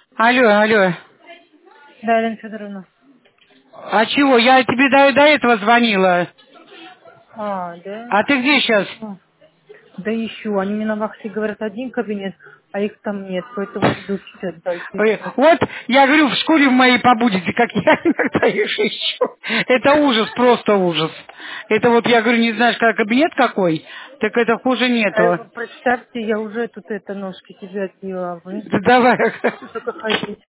Алло, алло. Да, Елена Федоровна. А чего? Я тебе до этого звонила. Да? А ты где сейчас? А, да ищу. Они мне на вахте говорят один кабинет, а их там нет, поэтому иду сейчас дальше искать. Вот, я говорю, в школе в моей побудете, как я иногда их ищу. Это ужас, просто ужас. Это вот, я говорю, не знаешь, как кабинет какой, так это хуже нету. Представьте, я уже тут это ножки себе отбила, а вы Да давай. еще только ходить.